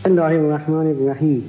بسم الله الرحمن الرحیم.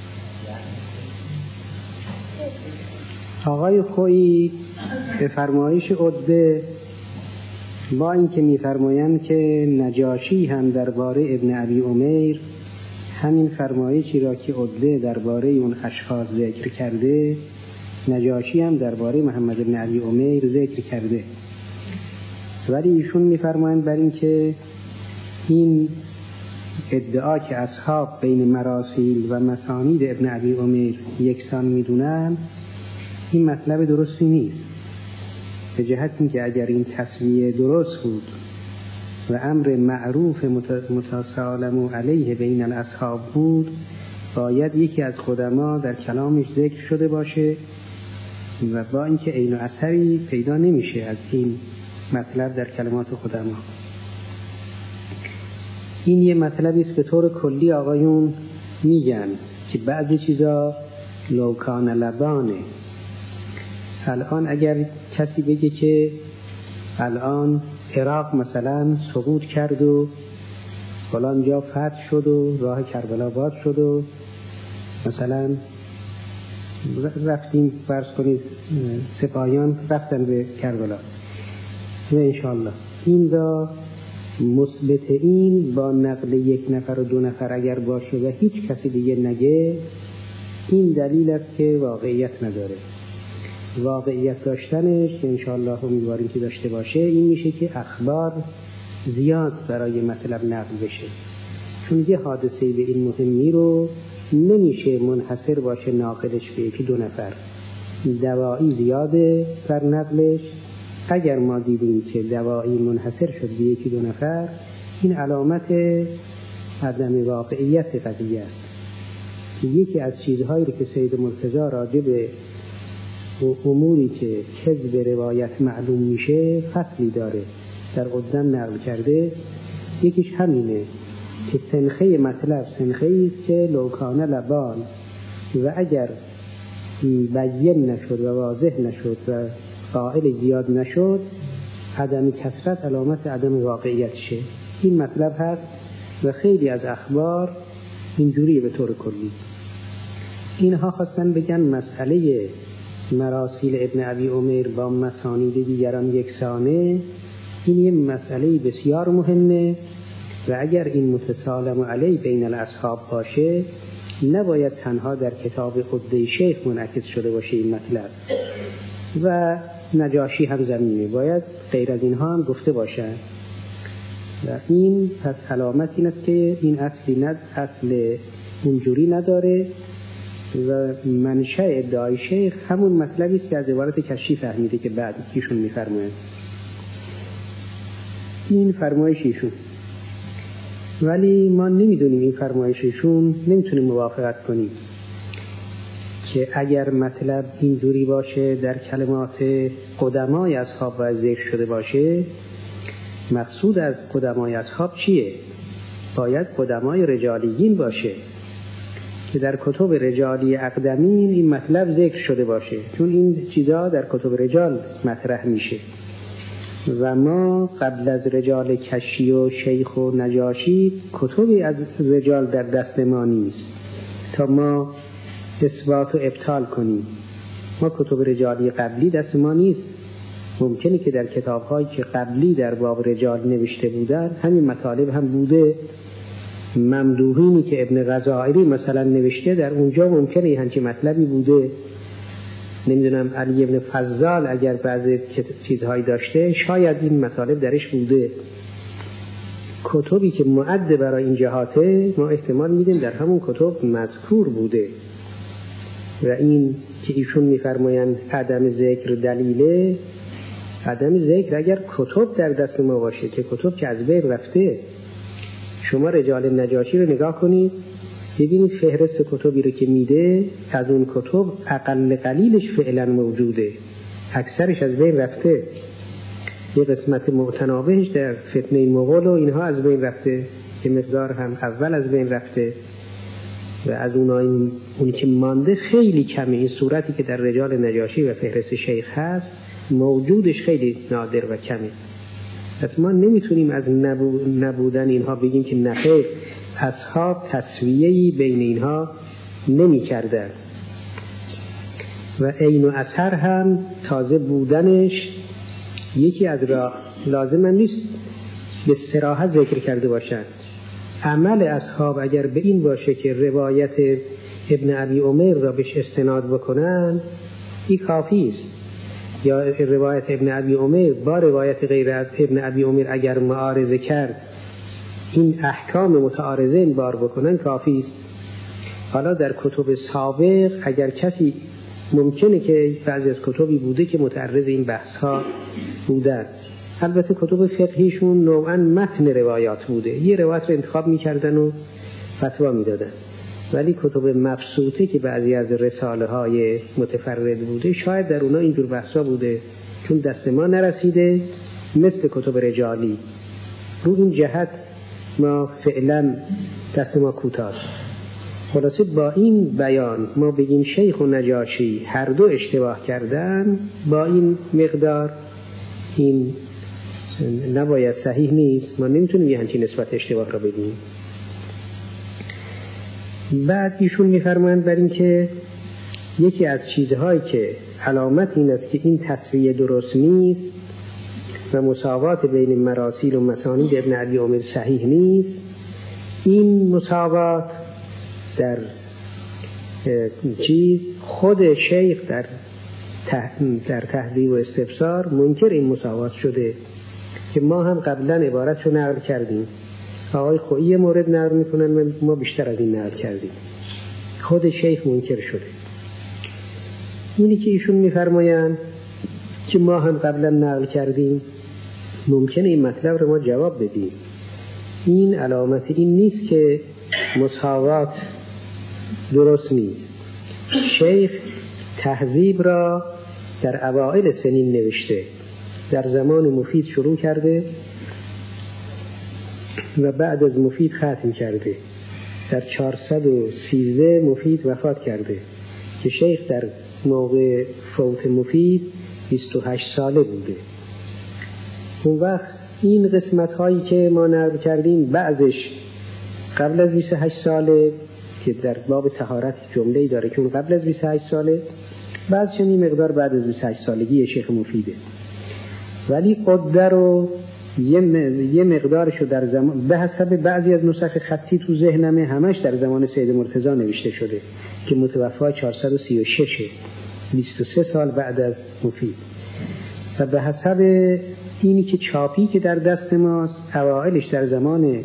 آقای خویی به فرمایش عتبه با اینکه می‌فرمایند که نجاشی هم درباره ابن ابی عمیر همین فرمایشی را که عتبه درباره اون اشخاص ذکر کرده، نجاشی هم درباره محمد ابن ابی عمیر ذکر کرده، ولی ایشون می‌فرمایند بر اینکه این ادعا که اصحاب بین مراسیل و مسانید ابن ابی عمیر یکسان میدونن، این مطلب درستی نیست. به جهت اینکه اگر این تسویه درست بود و امر معروف متسالم علیه بین الاصحاب بود، باید یکی از قدما در کلامش ذکر شده باشه و با اینکه عین و اثری پیدا نمیشه از این مطلب در کلمات قدما. این یه مطلبی است به طور کلی آقایون میگن که بعضی چیزا لوکان لبانه. الان اگر کسی بگه که الان عراق مثلا سقوط کرد و فلان جا فتح شد و راه کربلا باز شد و مثلا رفتیم فرض کنید سپاهیان رفتن به کربلا و انشاءالله این را مثبت این با نقل یک نفر و دو نفر اگر باشه و هیچ کسی دیگه نگه، این دلیل است که واقعیت نداره. واقعیت داشتنش انشاءالله امیدواریم که داشته باشه این میشه که اخبار زیاد برای مطلب نقل بشه، چون یه حادثه به این مهمی رو نمیشه منحصر باشه ناقلش به یکی دو نفر، دوایی زیاده بر نقلش. اگر ما دیدیم که دوایی منحصر شد به یکی دو نفر، این علامت عدم واقعیت قضیه است. یکی از چیزهایی که سید مرتضی راجع به اموری که کذب روایت معلوم میشه فصلی داره در قدم نقل کرده. یکیش همینه که سنخه مطلب سنخه است که لوکانه لبان، و اگر بیان نشد و واضح نشد و قائل زیاد نشد، عدم کثرت علامت عدم واقعیت شه. این مطلب هست و خیلی از اخبار اینجوری به طور کلی. اینها خواستن بگن مسئله مراسیل ابن ابی عمیر با مسانید دیگران یکسانه. این یه مسئله بسیار مهمه و اگر این متسالم علی بین الاصحاب باشه، نباید تنها در کتاب عده شیخ منعکس شده باشه این مطلب، و نجاشی هم زمینه باید غیر از اینها هم گفته باشن. و این پس علامت این است که این اصل اونجوری نداره و منشأ ادعای شیخ همون مطلبی است که از عبارت کشی فهمیده که بعد ایشون میفرماید. این فرمایش ایشون، ولی ما نمیدونیم این فرمایش ایشون، نمیتونیم موافقت کنیم که اگر مطلب اینجوری باشه در کلمات قدمای اصحاب و ذکر شده باشه، مقصود از قدمای اصحاب چیه؟ باید قدمای رجالیین باشه که در کتب رجالی اقدمین این مطلب ذکر شده باشه، چون این چیزا در کتب رجال مطرح میشه و ما قبل از رجال کشی و شیخ و نجاشی کتبی از رجال در دست ما نیست تا ما اثبات و ابطال کنیم. ما کتب رجالی قبلی دست ما نیست. ممکنه که در کتاب‌هایی که قبلی در باب رجال نوشته بودن همین مطالب هم بوده. ممدوحینی که ابن غزائری مثلا نوشته در اونجا ممکنه همچین مطلبی بوده. نمیدونم علی ابن فضال اگر بعضی چیزهایی داشته شاید این مطالب درش بوده. کتبی که معد برای این جهاته ما احتمال میدیم در همون کتب مذکور بوده. و این که ایشون میفرمایند عدم ذکر دلیله، عدم ذکر اگر کتب در دست ما باشه که کتب که از بین رفته. شما رجال نجاشی رو نگاه کنید ببینید فهرست کتبی رو که میده، از اون کتب اقل قلیلش فعلا موجوده، اکثرش از بین رفته. یه قسمت متنابهش در فتنه مغول و اینها از بین رفته، که مقدار هم اول از بین رفته و از اونی که مانده خیلی کمه. این صورتی که در رجال نجاشی و فهرست شیخ هست موجودش خیلی نادر و کمه. پس ما نمیتونیم از نبودن اینها بگیم که نخیر اصحاب تسویه‌ای بین اینها نمی کردن و عین و اثر هم تازه بودنش یکی از راه لازم هم نیست به صراحت ذکر کرده باشند. عمل اصحاب اگر به این باشه که روایت ابن ابی عمر را بهش استناد بکنن این کافی است، یا روایت ابن ابی عمر با روایت غیر ابن ابی عمر اگر معارضه کرد این احکام متعارضه این بار بکنن کافی است. حالا در کتب سابق اگر کسی ممکنه که بعضی از کتبی بوده که متعرض این بحث ها بودن، البته کتب فقهیشون نوعا متن روایات بوده، یه روایت رو انتخاب میکردن و فتوا میدادن، ولی کتب مبسوطه که بعضی از رساله های متفرد بوده شاید در اونا اینجور بحثا بوده، چون دست ما نرسیده مثل کتب رجالی. رو این جهت ما فعلا دست ما کوتاه. خلاصه با این بیان ما بگیم شیخ و نجاشی هر دو اشتباه کردن با این مقدار، این نباید صحیح نیست، ما نمیتونیم یه همچین نسبت اشتباه را بدیم. بعد ایشون میفرمایند بر این که یکی از چیزهایی که علامت این است که این تسویه درست نیست و مساوات بین مراسیل و مسانید ابن ابی عمر صحیح نیست، این مساوات در خود شیخ در تهذیب و استفسار منکر این مساوات شده که ما هم قبلا عبارت رو نقل کردیم. آقای خویی مورد نقل میکنن، ما بیشتر از این نقل کردیم. خود شیخ منکر شده. اینی که ایشون میفرمایند که ما هم قبلا نقل کردیم، ممکنه این مطلب رو ما جواب بدیم. این علامت این نیست که مساوات درست نیست. شیخ تهذیب را در اوائل سنین نوشته، در زمان مفید شروع کرده و بعد از مفید ختم کرده. در 413 مفید وفات کرده که شیخ در موقع فوت مفید 28 ساله بوده. اون وقت این قسمت هایی که ما نقل کردیم بعضش قبل از 28 ساله که در باب طهارت جمله‌ای داره که اون قبل از 28 ساله، بعضش این مقدار بعد از 28 سالگی شیخ مفیده. ولی قدر رو یه مقدارشو در زمان به حسب بعضی از نسخ خطی تو ذهنمه همش در زمان سید مرتضی نوشته شده که متوفا 436 23 سال بعد از مفید، و به حسب اینی که چاپی که در دست ماست اوائلش در زمان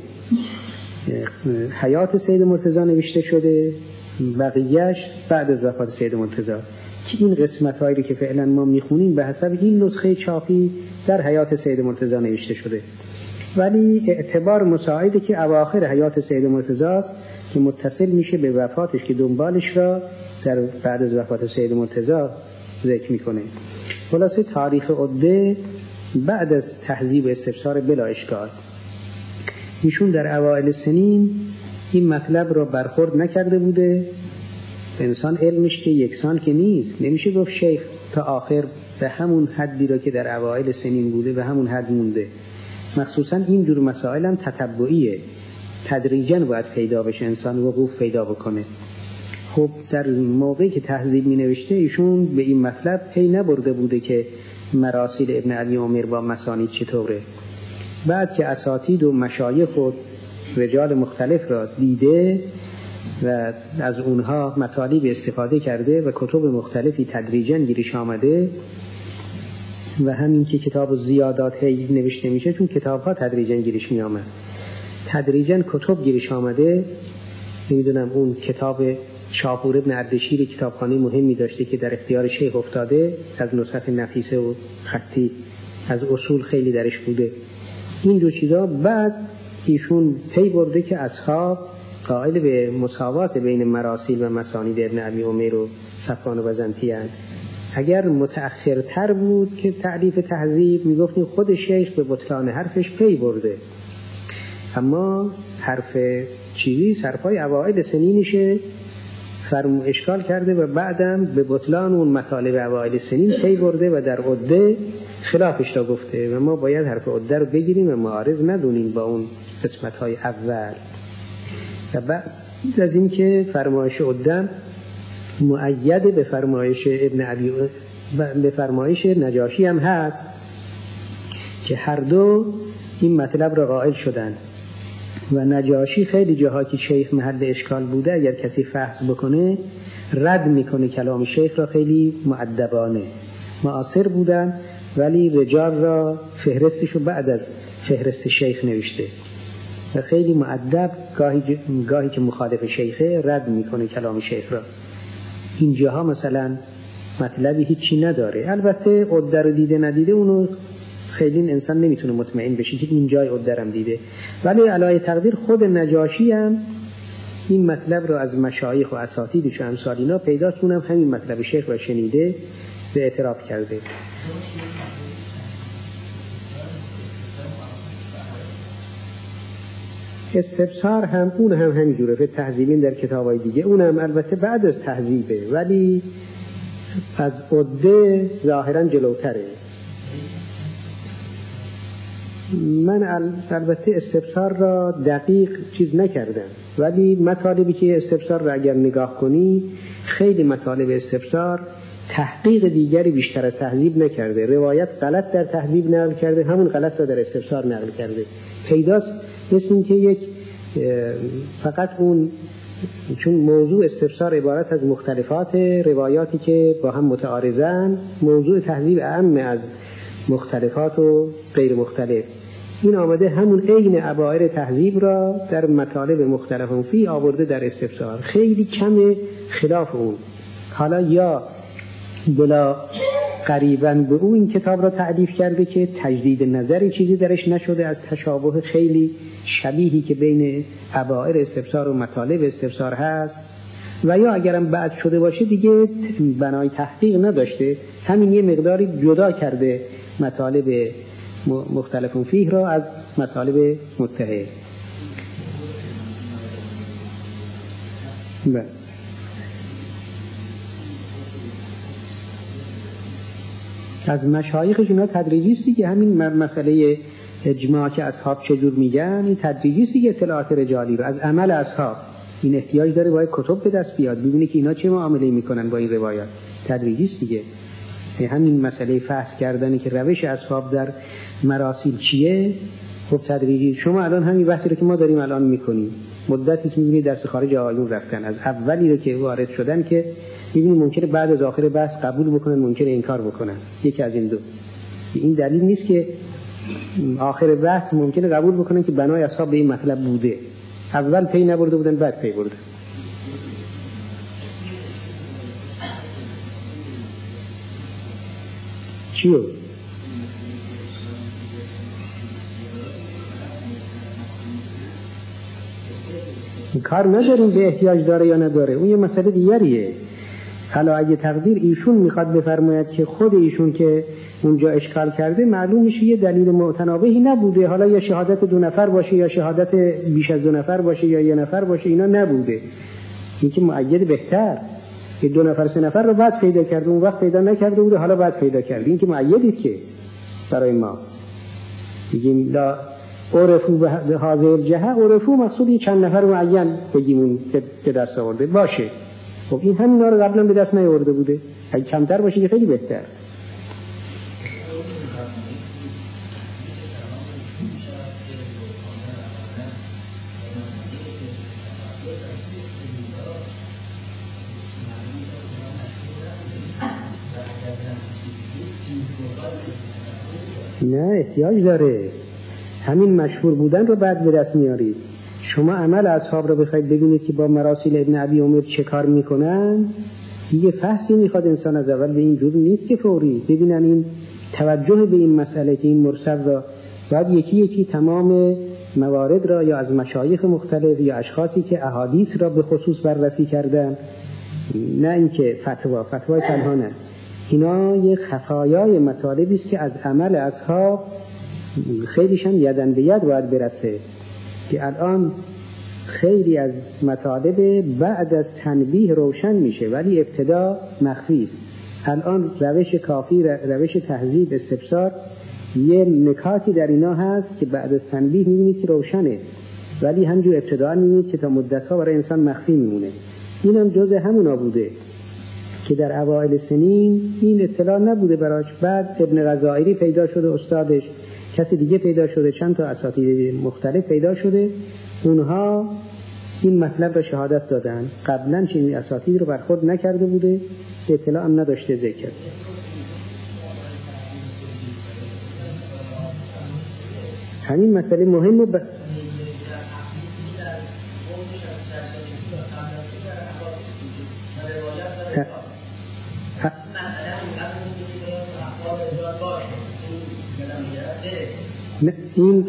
حیات سید مرتضی نوشته شده، بقیهش بعد از وفات سید مرتضی، که این قسمت هایی که فعلا ما میخونیم به حسب این نسخه چاپی در حیات سید مرتضی نوشته شده. ولی اعتبار مساعده که اواخر حیات سید مرتضی است که متصل میشه به وفاتش که دنبالش را در بعد از وفات سید مرتضی ذکر میکنه. خلاصه تاریخ عده بعد از تهذیب استفسار بلا اشکال. ایشون در اوائل سنین این مطلب را برخورد نکرده بوده. انسان علمش که یکسان که نیست، نمیشه گفت شیخ تا آخر به همون حدی را که در اوائل سنین بوده به همون حد مونده. مخصوصا این جور مسائل هم تتبعیه، تدریجاً باید پیدا بشه، انسان وقوف پیدا بکنه. خب در موقعی که تهذیب می نوشته ایشون به این مطلب پی نبرده بوده که مراسیل ابن ابی عمر با مسانید چطوره. بعد که اساتید و مشایخ و رجال مختلف را دیده و از اونها مطالب استفاده کرده و کتب مختلفی تدریجاً گیرش آمده، و همین که کتاب الزیادات هی نوشته میشه چون کتاب ها تدریجاً گیرش می آمد، تدریجاً کتب گیرش آمده. نمیدونم اون کتاب شاپور ابن اردشیر کتابخانه مهمی داشته که در اختیار شیخ افتاده، از نسخ نفیسه و خطی، از اصول خیلی درش بوده. این دو چیزا بعد ایشون پی برده که اصحاب قائل به مساوات بین مراسیل و مسانید ابن ابی عمر و صفوان و بزنطی هستند. اگر متأخرتر بود که تعریف تهذیب میگفتیم خود شیخ به بطلان حرفش پی برده، اما حرف چیزی حرفای اوائل سنینشه فرمو اشکال کرده و بعدم به بطلان اون مطالب اوائل سنین پی برده و در عده خلافش را گفته، و ما باید حرف عده رو بگیریم و معارض ندونیم با اون قسمت‌های اول. و بعد از این که فرمایش عدم مؤید به فرمایش به فرمایش نجاشی هم هست که هر دو این مطلب را قائل شدند و نجاشی خیلی جاها که شیخ محل اشکال بوده اگر کسی فحص بکنه رد میکنه کلام شیخ را خیلی مؤدبانه. معاصر بودن ولی رجال را فهرستشو بعد از فهرست شیخ نوشته و خیلی مؤدب گاهی که مخالف شیخه رد میکنه کلام شیخ را. اینجاها مثلا مطلبی هیچی نداره. البته عده رو دیده ندیده اونو خیلی انسان نمیتونه مطمئن بشه که این جای عده هم دیده، ولی علای تقدیر خود نجاشی هم این مطلب رو از مشایخ و اساتیدش و امثال اینا پیداست، اونم همین مطلب شیخ رو شنیده به اعتراف کرده. استبصار هم اون هم همینجوره به تهذیبین در کتابای دیگه، اونم البته بعد از تهذیبه ولی از عده ظاهرا جلوتره. من البته استبصار را دقیق چیز نکردم ولی مطالبی که استبصار را اگر نگاه کنی خیلی مطالب استبصار تحقیق دیگری بیشتر از تهذیب نکرده، روایت غلط در تهذیب نقل کرده، همون غلط را در استبصار نقل کرده. پیداست مثل این که یک فقط اون چون موضوع استبصار عبارت از مختلفات روایاتی که با هم متعارضن، موضوع تهذیب اعم از مختلفات و غیر مختلف، این آمده همون عین عبائر تهذیب را در مطالب مختلف فی آورده در استبصار، خیلی کم خلاف اون. حالا یا بلا قریباً به اون این کتاب را تعریف کرده که تجدید نظری چیزی درش نشده از تشابه خیلی شبیهی که بین عبائر استبصار و مطالب استبصار هست، و یا اگرم بعد شده باشه دیگه بنای تحقیق نداشته، همین یه مقداری جدا کرده مطالب مختلف فیه را از مطالب متحد. از مشایخش اینا تدریجی است دیگه، همین مسئله اجماع که اصحاب چجور میگن این تدریجی است دیگه، اطلاعات رجالی رو از عمل اصحاب این احتیاج داره باید کتب به دست بیاد ببینی که اینا چه معامله میکنن با این روایات، تدریجی است دیگه. همین مسئله فحص کردنی که روش اصحاب در مراسیل چیه، خب تدریجی. شما الان همین بحثی رو که ما داریم الان میکنیم مدتی است میبینید درس خارج آیون رفتن، از اولی رو که وارد شدن که میبینید ممکنه بعد از آخر بحث قبول بکنن ممکنه انکار بکنن، یکی از این دو. این دلیل نیست که آخر بحث ممکنه قبول بکنن که بنای اصحاب به این مطلب بوده، اول پی نبرده بودن بعد پی بردن. چیو؟ کار نداریم به احتیاج داره یا نداره، اون یه مسئله دیگریه. حالا اگه تقدیر ایشون میخواد بفرماید که خود ایشون که اونجا اشکال کرده معلوم میشه یه دلیل متنابهی نبوده، حالا یا شهادت 2 نفر باشه یا شهادت بیش از 2 نفر باشه یا 1 نفر باشه، اینا نبوده. این که مؤید بهتر که 2 نفر 3 نفر رو بعد پیدا کرده، اون وقت پیدا نکرده بوده حالا بعد پیدا کرده، این که مؤیدید که برای ما بگیم لا عرفو به حاضر جهه، عرفو مقصود یه چند نفر معین بگیم اون به دست آورده باشه. خب این همینا رو قبلا به دست نیاورده بوده، اگه کمتر باشه که خیلی بهتر. نه احتیاج داره، همین مشهور بودن رو بعد به دست میارید. شما عمل اصحاب رو بخواید ببینید که با مراسیل ابن ابی عمر چه کار میکنن، دیگه فحصی میخواد انسان از اول، به این جور نیست که فوری ببینن این توجه به این مسئله که این مرسل را باید یکی یکی تمام موارد را یا از مشایخ مختلف یا اشخاصی که احادیث را به خصوص بررسی کردن، نه اینکه فتوای تنها نه، اینا یه خفایای مطالبی است که از عمل اصحاب خیلیشان یدن به ید باید برسه، که الان خیلی از مطالب بعد از تنبیه روشن میشه ولی ابتدا مخفی است. الان روش کافی، روش تهذیب استبصار، یه نکاتی در اینا هست که بعد از تنبیه میبینید که روشنه ولی همجور ابتداء می‌بینید که تا مدت‌ها برای انسان مخفی میمونه. این هم جزء همونا بوده که در اوایل سنین این اطلاع نبوده براش. بعد ابن غزائری پیدا شده استادش، کسی دیگه پیدا شده، چند تا اساتید مختلف پیدا شده، اونها این مطلب را شهادت دادن. قبلا چنین اساتید رو برخورد نکرده بوده، اطلاع هم نداشته ذکر. همین مسئله مهمه. این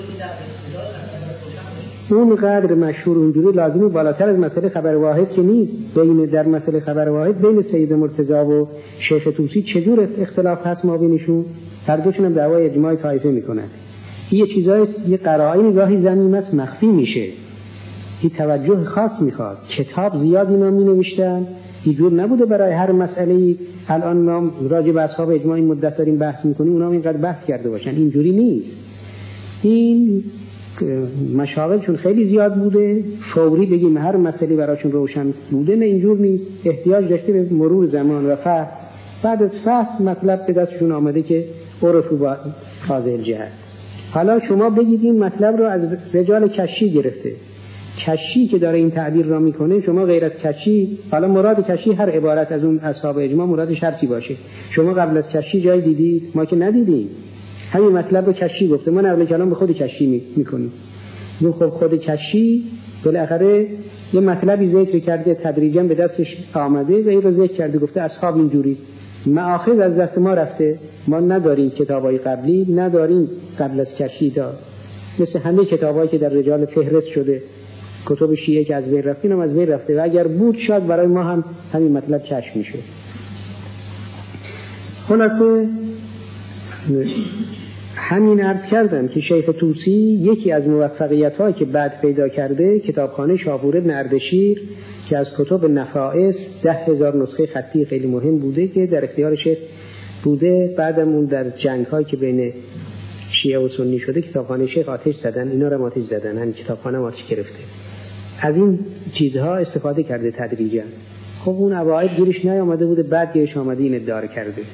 اون قدر مشهور اونجوری لازمی بالاتر از مسئله خبر واحد که نیست. در مسئله خبر واحد بین سید مرتضی و شیخ طوسی چجور اختلاف هست ما بینشون؟ هر دوشون هم دعوای اجماع طایفه میکنن. یه چیزای یه قرائن گاهی زمین است مخفی میشه، این توجه خاص میخواد. کتاب زیاد اینا می نوشتن، اینجور نبوده برای هر مسئله. الان ما راجع به اصحاب اجماع این مدت داریم بحث میکنیم، اونا هم اینقدر بحث کرده باشن، اینجوری نیست. این مشاغل چون خیلی زیاد بوده، فوری بگیم هر مسئله براشون روشن بوده، نه اینجور نیست. احتیاج داشته به مرور زمان و فحص. بعد از فحص مطلب به دستشون آمده که عرفو با هذه الجهت. حالا شما بگید این مطلب رو از رجال کشی گرفته. کشی که داره این تعبیر را میکنه، شما غیر از کشی، حالا مراد کشی هر عبارت از اون اصحاب اجماع مرادش هر چی باشه، شما قبل از کشی جای دیدید؟ ما که ندیدیم. همین مطلب رو کشی گفته، ما نقل کلام به خود کشی میکنیم. خب خود کشی بالاخره یه مطلبی ذکر کرده، تدریجا به دستش آمده و این رو ذکر کرده، گفته اصحاب اینجوری. مآخذ از دست ما رفته، ما نداریم کتابای قبلی، نداریم قبل از کشی دا، مثل همه کتابایی که در رجال فهرست شده، کتب شیعه که از بین رفتین هم از بین رفته، و اگر بود شاید برای ما هم همین مطلب کشف میشه. خلاصه همین عرض کردم که شیخ طوسی یکی از موفقیت‌هایی که بعد پیدا کرده، کتابخانه شاپور ابن اردشیر که از کتب نفائس 10,000 نسخه خطی خیلی مهم بوده که در اختیار شیخ بوده. بعدم اون در جنگ‌هایی که بین شیعه و سنی شده کتابخانه شیخ آتش زدن، اینا رو آتش زدن، همین کتابخانه آتش گرفته. از این چیزها استفاده کرده تدریجا. خب اون اوایل گیرش نیامده بوده، بعد گیرش آمده این ادعا کرده.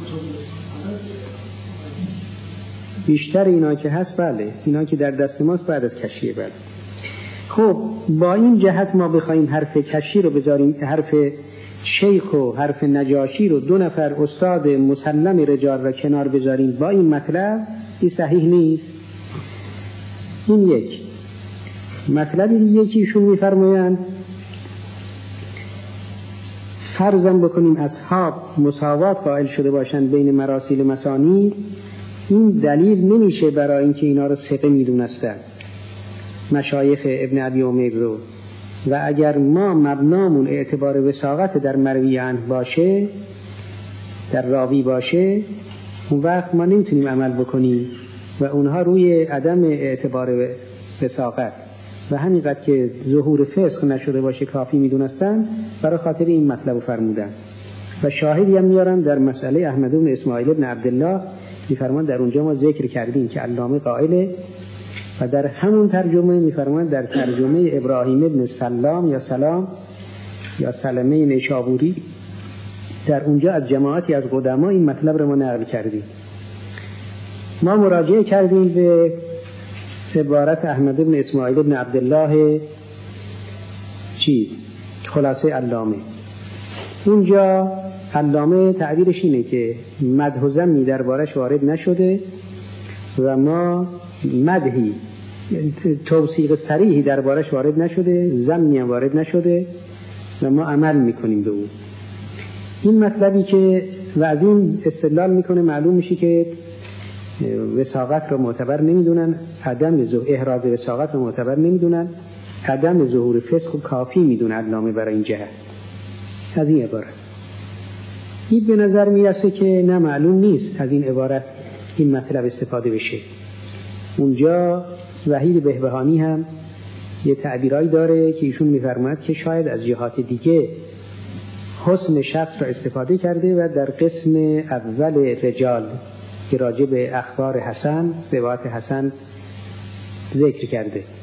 بیشتر اینا که هست بله، اینا که در دست ماست بعد از کشیه بله. خب با این جهت ما بخوایم حرف کشی رو بذاریم، حرف شیخ و حرف نجاشی رو، دو نفر استاد مسلم رجال را کنار بذاریم با این مطلب، این صحیح نیست. این یک مطلبی دیگه که ایشون میفرمایند فرضاً بکنیم اصحاب مساوات قائل شده باشند بین مراسیل مسانی، این دلیل نمیشه برای اینکه اینا رو ثقه میدونستن مشایخ ابن ابی عمر رو. و اگر ما مبنامون اعتبار وثاقت در مروی عنه باشه، در راوی باشه، اون وقت ما نمیتونیم عمل بکنیم و اونها روی عدم اعتبار وثاقت و همینقدر که ظهور فسق نشده باشه کافی میدونستن، برای خاطر این مطلب رو فرمودن. و شاهدی هم میارن در مسئله احمد بن اسماعیل بن عبدالله، میفرمان در اونجا ما ذکر کردیم که علامه قائله، و در همون ترجمه میفرمان در ترجمه ابراهیم ابن سلام یا سلام یا سلمه نیشابوری، در اونجا از جماعتی از قدما این مطلب رو ما نقل کردیم. ما مراجعه کردیم به عبارت احمد بن اسماعیل بن عبدالله خلاصه علامه. اونجا علامه تعبیرش اینه که مدح و ذمی دربارش وارد نشده و ما مدحی توصیق صریحی دربارش وارد نشده، ذمی هم وارد نشده و ما عمل میکنیم به اون. این مطلبی که و از این استدلال میکنه معلوم میشه که وثاقت رو معتبر نمیدونن، عدم احراز وثاقت رو معتبر نمیدونن، عدم ظهور فسق کافی میدونه علامه برای این جهت. از این عبارت این به نظر میرسه که نه، معلوم نیست از این عبارت این مطلب استفاده بشه. اونجا وحید بهبهانی هم یه تعبیرایی داره که ایشون میفرماید که شاید از جهات دیگه حسن شخص را استفاده کرده و در قسم اول رجال که راجع به اخبار حسن، روایت حسن ذکر کرده.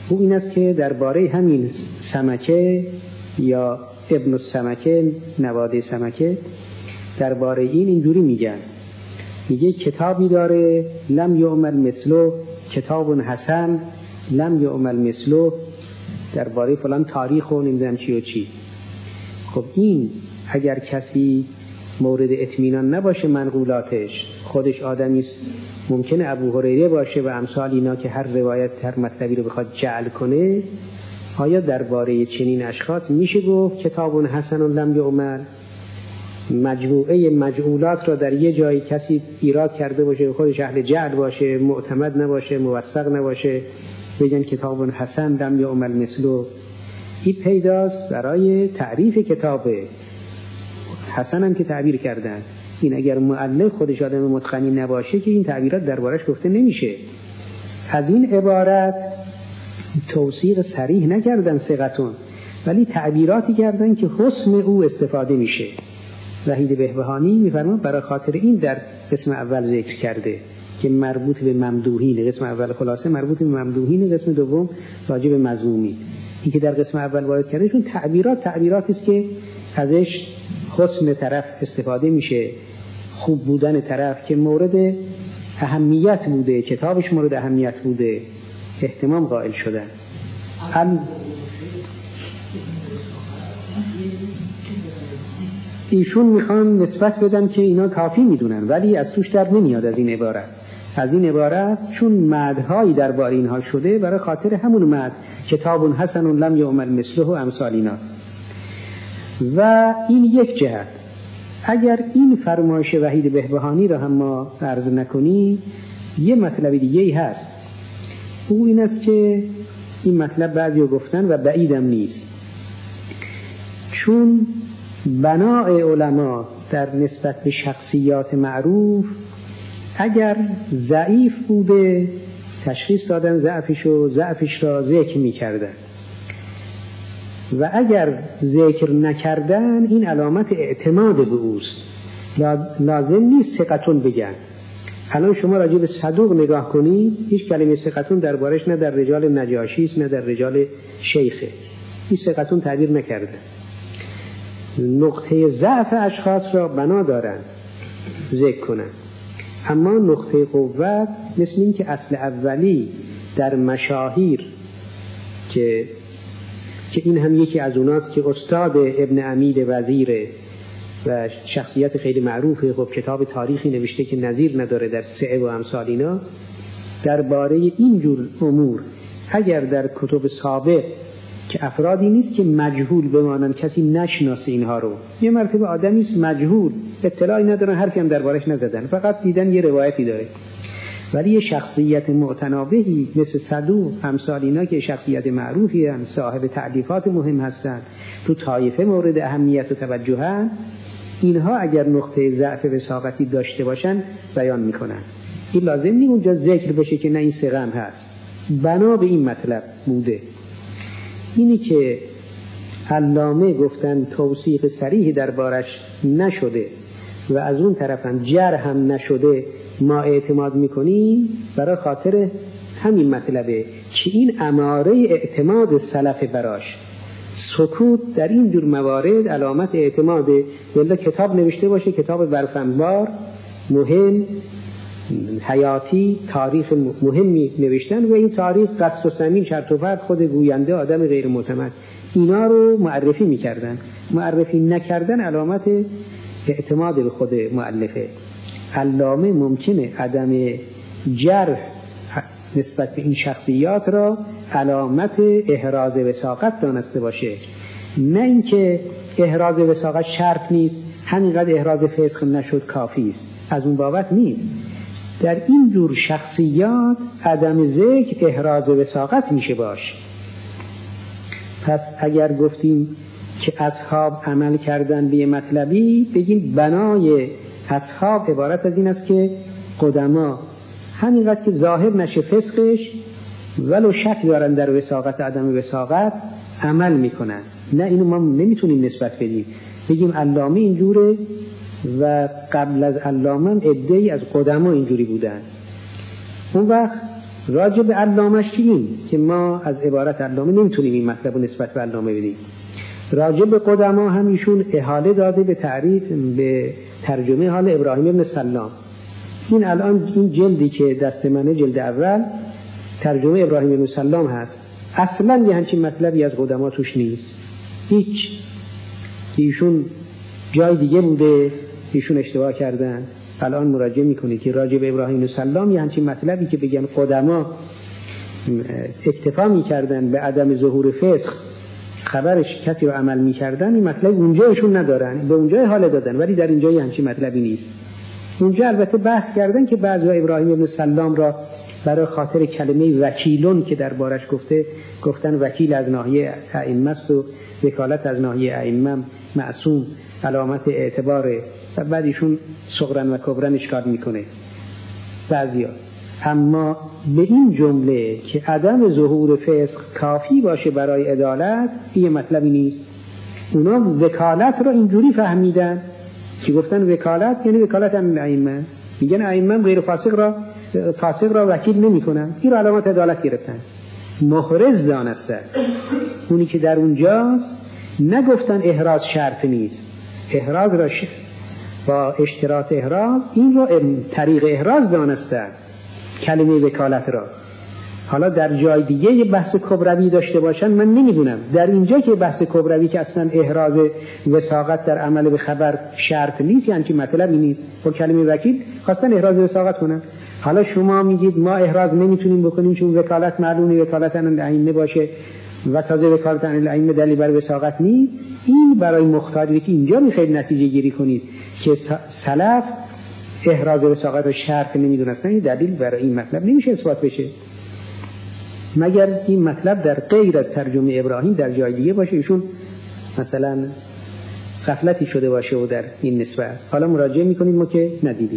او این است که درباره همین سمکه یا ابن السمکه، نواده سمکه، درباره اینجوری میگن، میگه کتابی داره لم یعمل مثله، کتاب حسن لم یعمل مثله، درباره فلان تاریخ و نمیدونم چی و چی. خب این اگر کسی مورد اطمینان نباشه منقولاتش، خودش آدمی ممکنه ابو هریره باشه و امثال اینا که هر روایت هر مطلبی رو بخواد جعل کنه، آیا درباره چنین اشخاص میشه گفت کتاب حسن لم یعمل؟ مجموعه مجعولات را در یه جایی کسی ایراد کرده باشه، خودش اهل جعل باشه، معتمد نباشه، موثق نباشه، بگن کتاب حسن لم یعمل مثله؟ این پیداست برای تعریف کتاب حسن هم که تعبیر کردن. این اگر مؤلف خودش آدم متقنی نباشه که این تعبیرات دربارش گفته نمیشه. از این عبارت توثیق صریح نکردن ثقتون، ولی تعبیراتی کردن که حسن او استفاده میشه. وحید بهبهانی میفرمان برای خاطر این در قسم اول ذکر کرده که مربوط به ممدوحین، قسم اول خلاصه مربوط به ممدوحین، قسم دوم راجع به مذمومین. این که در قسم اول وارد کرده چون تعبیراتی است که ازش حسن طرف استفاده میشه، خوب بودن طرف که مورد اهمیت بوده، کتابش مورد اهمیت بوده، اهتمام قائل شدن. ایشون میخوان نسبت بدن که اینا کافی میدونن، ولی از توش در نمیاد از این عبارت. از این عبارت چون مدحایی درباره اینها شده، برای خاطر همون مدح کتاب حسن لم یعمل مثله و امثال ایناست. و این یک جهت. اگر این فرمایش وحید بهبهانی را هم ما عرض نکنی، یه مطلب دیگه ای هست. او این است که این مطلب بعضی گفتن و بعیدم نیست، چون بناء علما در نسبت به شخصیات معروف اگر ضعیف بوده تشخیص دادن ضعفش را ذکر می کردن، و اگر ذکر نکردن این علامت اعتماد به اوست، لازم نیست ثقتون بگن. الان شما راجع به صدوق نگاه کنید، هیچ کلمه ثقتون دربارش نه در رجال نجاشی است نه در رجال شیخه، هیچ ثقتون تعبیر نکرده. نقطه ضعف اشخاص را بنا دارن ذکر کنن، اما نقطه قوت مثل این که اصل اولی در مشاهیر که این هم یکی از اوناست که استاد ابن عمید وزیره و شخصیت خیلی معروفه، خب کتاب تاریخی نوشته که نظیر نداره در سعه و امثال اینا. درباره اینجور امور اگر در کتب سابق که افرادی نیست که مجهول بمانن، کسی نشناسه اینها رو، یه مرتبه آدمی است مجهول، اطلاعی ندارن، حرفی هم دربارش نزدن، فقط دیدن یه روایتی داره، ولی یه شخصیت معتنابهی مثل صدوق امثال اینا که شخصیت معروفی هستند، صاحب تألیفات مهم هستند، تو طایفه مورد اهمیت و توجهن، اینها اگر نقطه ضعف وثاقتی داشته باشن بیان میکنن. این لازم نیست اونجا ذکر بشه که نه این ثقه هست، بنا به این مطلب بوده. اینی که علامه گفتن توثیق صریح دربارش نشده و از اون طرف هم جرح هم نشده ما اعتماد میکنیم، برای خاطر همین مطلبه که این اماره اعتماد سلف براش. سکوت در این جور موارد علامت اعتماده. ولی کتاب نوشته باشه، کتاب برفنبار مهم حیاتی، تاریخ مهمی نوشتن و این تاریخ قصد و سمین شرط و فرد خود گوینده آدم غیر معتمد، اینا رو معرفی میکردن. معرفی نکردن علامت اعتماد به خود مؤلفه. علامه ممکنه عدم جرح نسبت به این شخصیات را علامت احراز وثاقت دانسته باشه، نه اینکه احراز وثاقت شرط نیست، همینقدر احراز فسق نشد کافی است، از اون بابت نیست. در این جور شخصیات عدم ذکر احراز وثاقت میشه باش. پس اگر گفتیم که اصحاب عمل کردن به مطلبی، بگیم بنای اصحاب عبارت از این است که قدما همینقدر که ظاهر نشه فسقش، ولو شک دارن در وثاقت عدم وثاقت عمل میکنن. نه، اینو ما نمیتونیم نسبت بدیم، بگیم علامه اینجوره و قبل از علامه عده‌ای از قدما اینجوری بودن. اون وقت راجع به علامش که ما از عبارت علامه نمیتونیم این مطلب رو نسبت به علامه بدیم. راجع به قدما هم ایشون احاله داده به ترجمه حال ابراهیم ابن سلام. این الان این جلدی که دست منه، جلد اول، ترجمه ابراهیم ابن سلام هست. اصلا یه همچین مطلبی از قدما توش نیست، هیچ. ایشون جای دیگه بوده، ایشون اشتباه کردن. الان مراجعه میکنید که راجع به ابراهیم ابن سلام یه همچین مطلبی که بگن قدما اکتفا میکردن به عدم ظهور فسق، خبرش کسی رو عمل میکردن، این مطلب اونجا ایشون ندارن، به اونجا حاله دادن، ولی در اینجا یه همچین مطلبی نیست. اونجا البته بحث کردن که بعضی ابراهیم ابن سلام را برای خاطر کلمه وکیلون که دربارش گفتن وکیل از ناحیه ائمه است و وکالت از ناحیه ائمه معصوم علامت اعتباره، و بعد ایشون صغرن و کبرن اشکال میکنه بعضیا. اما به این جمله که عدم ظهور فسق کافی باشه برای عدالت، این مطلبی نیست. اونا وکالت رو اینجوری فهمیدن که گفتن وکالت یعنی وکالت ائمه، میگن ائمه غیر فاسق را وکیل نمیکنن، این رو علامت عدالت گرفتن. محرز دانسته اونی که در اونجاست، نگفتن احراز شرط نیست، احراز را با اشتراط احراز، این رو طریق احراز دانسته کلمه وکالت را. حالا در جای دیگه یه بحث کبروی داشته باشن من نمیدونم، در اینجا که بحث کبروی که اصلا احراز وثاقت در عمل به خبر شرط نیست، یعنی چی مطلبی نیست، با کلمه وکیل خواستن احراز وثاقت کنن. حالا شما میگید ما احراز نمیتونیم بکنیم چون وکالت معلومه وکالت عن الائمه باشه و تازه وکالت عن الائمه دلیل بر وثاقت نیست. این برای مختاری که اینجا میخواید نتیجه گیری کنید که سلف احراز وثاقت رو شرط نمیدونستن، این دلیل برای این مطلب نمیشه اثبات بشه مگر این مطلب در غیر از ترجمه ابراهیم در جای دیگه باشه، ایشون مثلا غفلتی شده باشه و در این نسبت. حالا مراجعه میکنید ما که ندیدیم.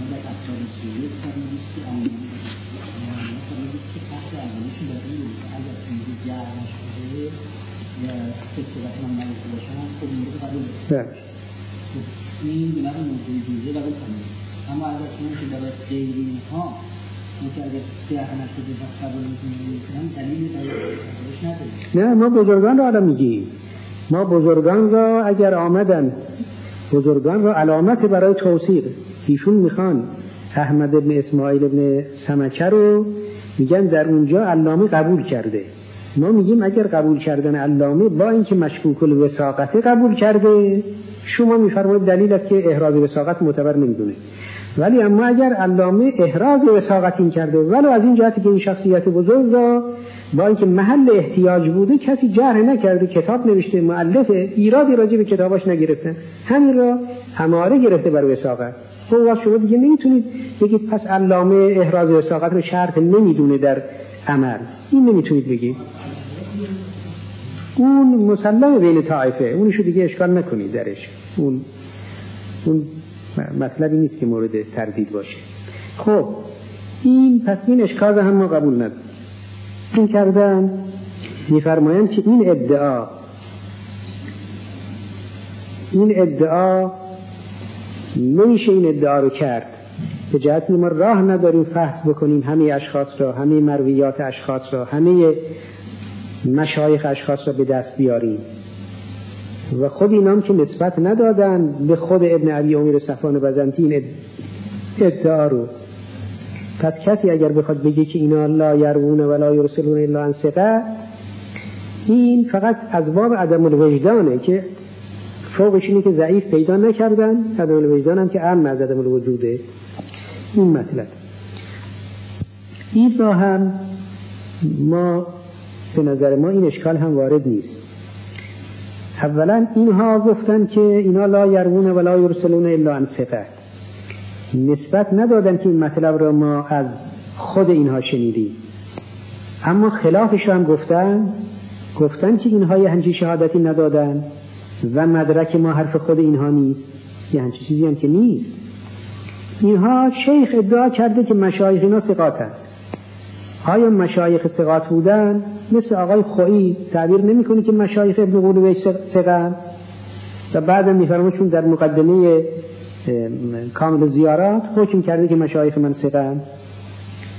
این بنابرای موضوعی لابد کنید، اما اگر شما که برای غیری ها که اگر سیاه نشده و قبول میکنم دلیلی برایش نداریم. نه، ما بزرگان را الان میگیم، ما بزرگان را اگر آمدن، بزرگان را علامت برای توثیق، ایشون میخوان احمد بن اسماعیل بن سمکه رو میگن در اونجا علامه قبول کرده. ما میگیم اگر قبول کردن علامه با اینکه مشکوک الوثاقت قبول کرده، شما میفرمایید دلیل است که احراز وثاقت معتبر نمیدونه. ولی اما اگر علامه احراز وثاقت این کرده، ولو از این جهتی که این شخصیت بزرگ را با اینکه محل احتیاج بوده کسی جرح نکرده، کتاب نوشته، مؤلف، ایرادی راجع به کتاباش نگرفتن، همین را اماره گرفته بر وثاقت. خب شما دیگه نمیتونید بگید پس علامه احراز وثاقت رو شرط نمیدونه در عمل، این نمیتونید بگید. اون مسلمه بین طائفه، اونشو دیگه اشکال نکنید درش، اون مطلبی نیست که مورد تردید باشه. خب این پس این اشکال رو هم ما قبول نداریم. این کردن میفرمایند که این ادعا نمیشه این ادعا رو کرد، به جهتی ما راه نداریم فحص بکنیم همه اشخاص را، همه مرویات اشخاص را، همه مشایخ اشخاص را به دست بیاریم و خود اینام که نسبت ندادن به خود ابن ابی امیر صفوان بزنطی این ادعا رو. پس کسی اگر بخواد بگه که اینا لا یروون و لا یرسلون الا عن ثقه، این فقط از باب عدم الوجدانه که فوقش اینه که ضعیف پیدا نکردن، عدم الوجدان هم که اهم از عدم الوجوده. این مطلب این را هم ما به نظر ما این اشکال هم وارد نیست. اولا اینها گفتن که اینا لا یروون و لا یرسلون الا عن ثقه، نسبت ندادن که این مطلب را ما از خود اینها شنیدیم. اما خلافش هم گفتن که اینها یه همچین شهادتی ندادن و مدرک ما حرف خود اینها نیست، یه همچین چیزی هم که نیست. اینها شیخ ادعا کرده که مشایخ اینا ثقاتن. آیا مشایخ ثقات بودن؟ مثل آقای خویی تعبیر نمی کنی که مشایخ ابن قلوبی ثقات، و بعدم میفرماید چون در مقدمه کامل زیارات حکم کرده که مشایخ من ثقات.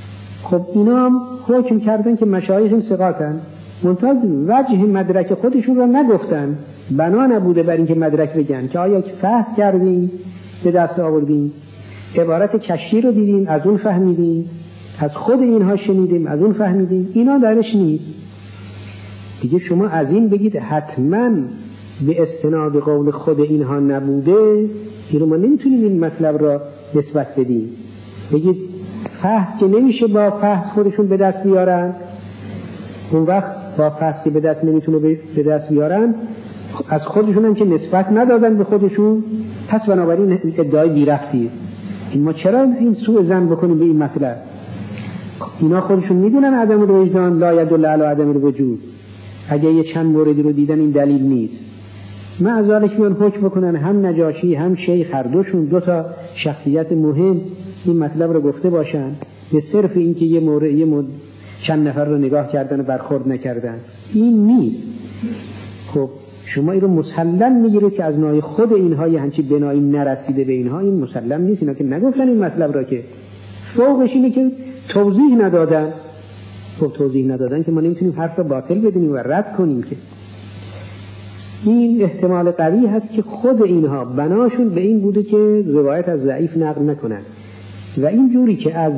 خب اینا هم حکم کردن که مشایخ این ثقاتن، منتها وجه مدرک خودشون رو نگفتن، بنا نبوده بر اینکه مدرک بگن که آیا فحص کردیم به دست آوردیم، عبارت کشتی رو دیدیم از اون فهمیدیم، از خود اینها شنیدیم از اون فهمیدیم، اینا درش نیست. دیگه شما از این بگید حتما به استناد قول خود اینها نبوده، اینو ما نمیتونیم این مطلب را نسبت بدیم. بگید فحص که نمیشه با فحص خودشون به دست بیارن، اون وقت با فحص که به دست نمیتونه به دست بیارن، از خودشون هم که نسبت ندادن به خودشون، پس بنابراین ادعای بیرفتی است. این ما چرا این سوء ظن بکنیم به این مطلب؟ اینا خودشون میدونن عدم الوجدان لا یدل علی عدم الوجود، اگه یه چند موردی رو دیدن این دلیل نیست. معذالک بیان حکم بکنن، هم نجاشی هم شیخ هر دوشون دو تا شخصیت مهم این مطلب رو گفته باشن، به صرف این که یه چند نفر رو نگاه کردن و برخورد نکردن، این نیست. خب شما این رو مسلم میگیرید که از نوع خود اینها یه همچی بنایی نرسیده به اینها، این مسلم نیست. اینا که نگفتن این مطلب را، که فوقش اینه که توضیح ندادن. خب توضیح ندادن که ما نمیتونیم حرف را باطل بدونیم و رد کنیم. که این احتمال قوی هست که خود اینها بناشون به این بوده که روایت از ضعیف نقل نکنن، و این جوری که از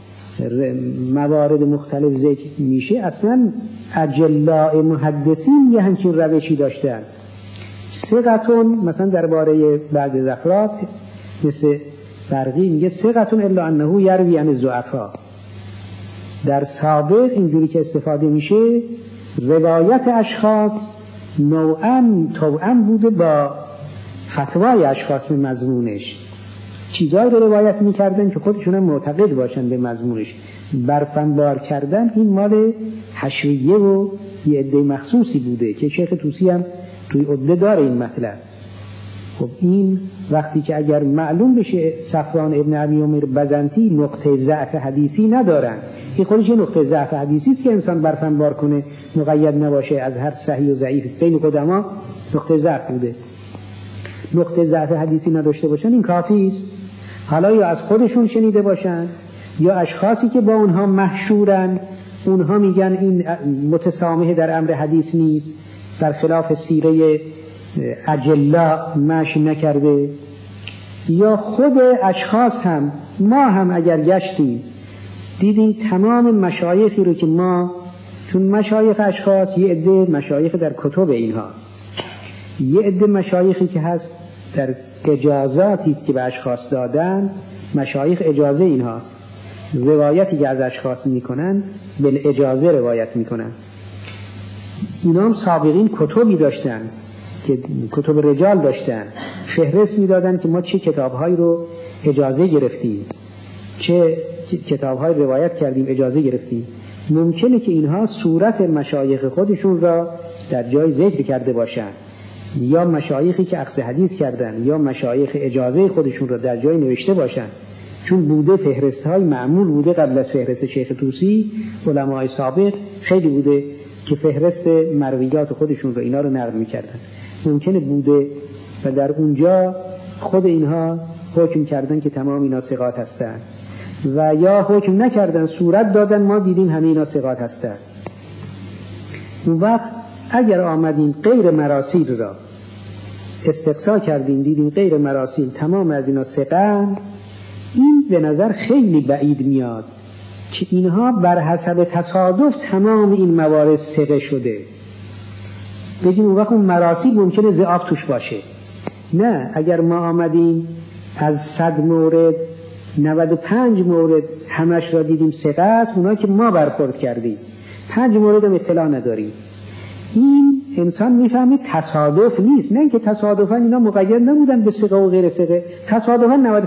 موارد مختلف ذکر میشه، اصلا اجلاء محدثین یه همچین روشی داشتن. ثقتون مثلا درباره بعض افراد مثل برقی میگه ثقتون الا انه یروی عن الضعفاء. در سابق اینجوری که استفاده میشه، روایت اشخاص نوعاً توأم بوده با فتوای اشخاص به مضمونش. چیزایی رو روایت میکردن که خودشون هم معتقد باشن به مضمونش. برفنبار کردن این مال حشویه و یه عده مخصوصی بوده که شیخ طوسی هم توی عدله داره این مطلب. خب این وقتی که اگر معلوم بشه صفوان ابن ابی عمر بزنطی نقطه ضعف حدیثی ندارن، این خودش نقطه ضعف حدیثی است که انسان برفنبار کنه، مقید نباشه از هر صحیح و ضعیف. بین قدما نقطه ضعف بوده، نقطه ضعف حدیثی نداشته باشن این کافی است. حالا یا از خودشون شنیده باشن یا اشخاصی که با اونها محشورن، اونها میگن این متسامح در امر حدیث نیست، در خلاف سیره اجلا مشی نکرده. یا خود اشخاص هم، ما هم اگر گشتیم دیدیم تمام مشایخی رو که ما، چون مشایخ اشخاص یه عده مشایخ در کتب اینها، یه عده مشایخی که هست در اجازاتی است که به اشخاص دادن، مشایخ اجازه اینهاست، روایتی که از اشخاص میکنن به اجازه روایت میکنن. اینا هم سابقین کتبی داشتن که کتب رجال داشتن، فهرست میدادن که ما چه کتابهایی رو اجازه گرفتیم، چه کتابهای روایت کردیم اجازه گرفتیم. ممکنه که اینها صورت مشایخ خودشون را در جای ذکر کرده باشن، یا مشایخی که اخذ حدیث کردن یا مشایخ اجازه خودشون را در جای نوشته باشن، چون بوده فهرست های معمول بوده قبل از فهرست شیخ طوسی. علمای سابق خیلی بوده که فهرست مرویات خودشون را اینا رو نقل میکردن، ممکنه بوده و در اونجا خود اینها حکم کردن که تمام اینا ثقات هستن، و یا حکم نکردن صورت دادن ما دیدیم همه اینا ثقات هستن. اون وقت اگر آمدیم غیر مراسیل را استقصا کردیم دیدیم غیر مراسیل تمام از اینا ثقن، این به نظر خیلی بعید میاد که اینها بر حسب تصادف تمام این موارد ثقه شده. بگیم اون وقت اون مراسیل ممکنه ضعف توش باشه. نه، اگر ما آمدیم از 100 مورد 95 مورد همش را دیدیم ثقه است، اونها که ما برخورد کردیم 5 مورد هم اطلاع نداریم، این انسان میفهمه تصادف نیست. نه اینکه تصادفاً اینا مقید نبودن به ثقه و غیر ثقه، تصادفاً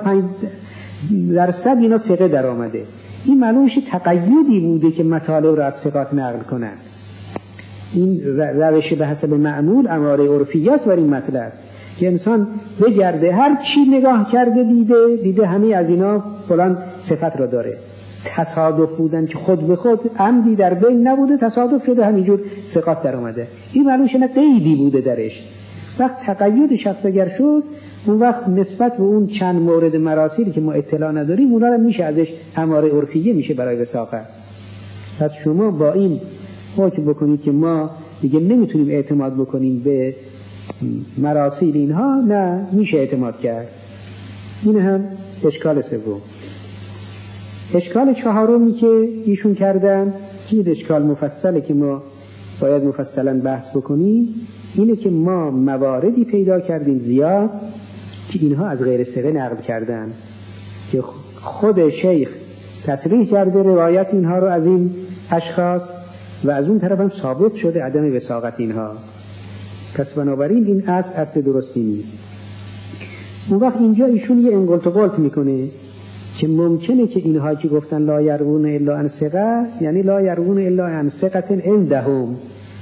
95% اینا ثقه در آمده. این معلومش تقییدی بوده که مطالب را از ثقات نقل کنن. این روش به حسب معمول اماره عرفی است بر این مطلب که انسان بگرده هر چی نگاه کرده دیده همه از اینا فلان صفت را داره. تصادف بودن که خود به خود عمدی در بین نبوده، تصادف شده همینجور ثقات در آمده. این معلومش نه قیدی بوده درش. وقت تقیید شخص اگر شد اون وقت نسبت به اون چند مورد مراسیلی که ما اطلاع نداریم اونا رو میشه ازش اماره عرفیه میشه برای وثاقت. پس شما با این حکم بکنید که ما دیگه نمیتونیم اعتماد بکنیم به مراسیل اینها، نه میشه اعتماد کرد. این هم اشکال سوم. اشکال چهارمی که ایشون کردن، این اشکال مفصله که ما باید مفصلا بحث بکنیم، اینه که ما مواردی پیدا کردیم زیاد که اینها از غیر ثقه نقل کردن که خود شیخ تصریح کرده روایت اینها رو از این اشخاص و از اون طرف هم ثابت شده عدم وثاقت اینها. پس بنابراین این اصل درستی نیست. اون وقت اینجا ایشون یه انقلت و قلت میکنه که ممکنه که اینها که گفتن لا یروون الا عن ثقه، یعنی لا یروون الا عن ثقه عندهم،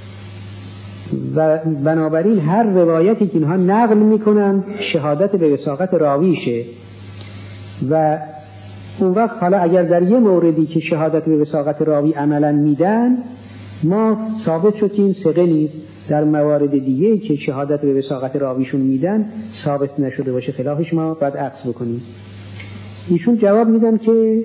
و بنابراین هر روایتی که اینها نقل میکنن شهادت به وثاقت راویشه. و اون وقت حالا اگر در یه موردی که شهادت به وثاقت راوی عملا میدن، ما ثابت شد که این ثقه نیست، در موارد دیگه که شهادت به وثاقت راویشون میدن ثابت نشده باشه، خلافش ما باید عکس بکنیم. ایشون جواب میدن که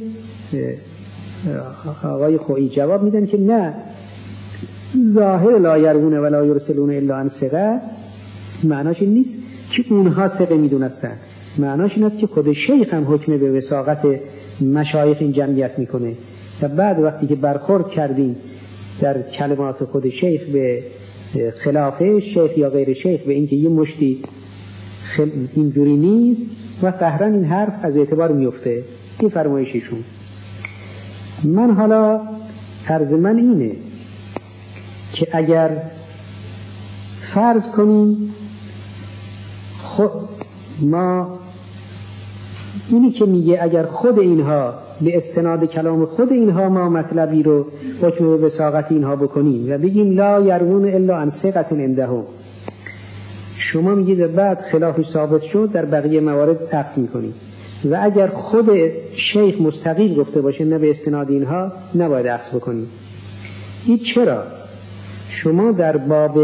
آقای خویی جواب میدن که نه، ظاهر لا یروون ولا یرسلون الا عن ثقه معناش این نیست که اونها ثقه میدونستن، معناش این است که خود شیخ هم حکم به وثاقت مشایخ این جمعیت میکنه و بعد وقتی که برخورد کردیم در کلمات خود شیخ به خلافه شیخ یا غیر شیخ به اینکه یه مشتی اینجوری نیست و قهرن این حرف از اعتبار میفته. این فرمایششون. من حالا عرض من اینه که اگر فرض کنیم خود ما اینی که میگه اگر خود اینها به استناد کلام خود اینها ما مطلبی رو حکم به وثاقت اینها بکنیم و بگیم لا یروون الا عن ثقة عندهم، شما میگید بعد خلافش ثابت شد در بقیه موارد عکس میکنیم. و اگر خود شیخ مستقیل گفته باشه نه به استناد اینها نباید عکس بکنیم. این چرا؟ شما در باب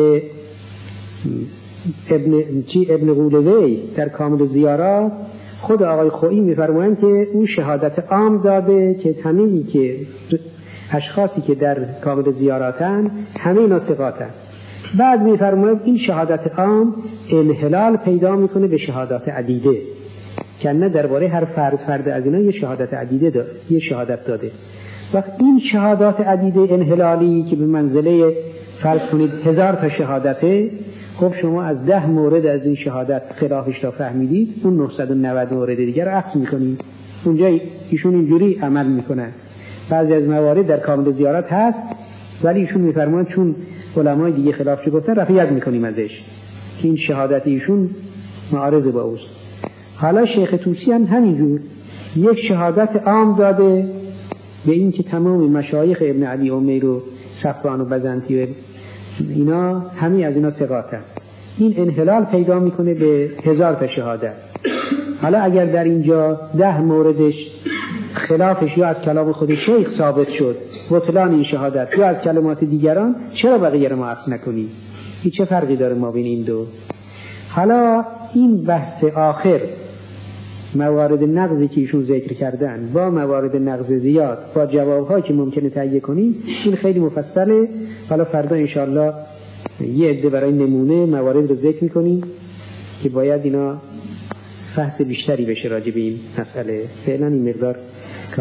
ابن غولوی در کامل زیارات خود آقای خویی میفرمایند که اون شهادت عام داده که همینی که اشخاصی که در کامل زیاراتن همه اینا ثقاتن. بعد میفرمایند این شهادت عام انحلال پیدا میکنه به شهادات عدیده، که نه درباره هر فرد از اینا یه شهادت عدیده داده، یه شهادت داده. وقت این شهادات عدیده انحلالی که به منزله فرض کنید 1000 تا شهادته، خب شما از 10 مورد از این شهادت خلافش را فهمیدید، اون 990 مورد دیگر رو عکس میکنید. اونجا ایشون اینجوری عمل میکنن. بعضی از موارد در کامل زیارت هست ولی ایشون میفرمایند چون علمای دیگه خلافش گفتن رفیت میکنیم ازش که این شهادت ایشون معارض با اوست. حالا شیخ طوسی هم همینجور یک شهادت عام داده به این که تمام مشایخ ابن علی امیر و صفوان و بزنطی و اینا همه از اینا ثقاتن. این انحلال پیدا میکنه به 1000 تا شهادت. حالا اگر در اینجا 10 موردش خلافش یا از کلام خود شیخ ثابت شد بطلان این شهادت یا از کلمات دیگران، چرا بقیه رو ما عکس نکنیم؟ این چه فرقی داره ما بین این دو؟ حالا این بحث آخر موارد نقضی که ایشون ذکر کردن با موارد نقض زیاد با جوابهایی که ممکنه تهیه کنیم، این خیلی مفصله. حالا فردا انشاءالله یه عده برای نمونه موارد رو ذکر میکنیم که باید اینا بحث بیشتری بشه راجع به این مسئله. فعلا این مقدار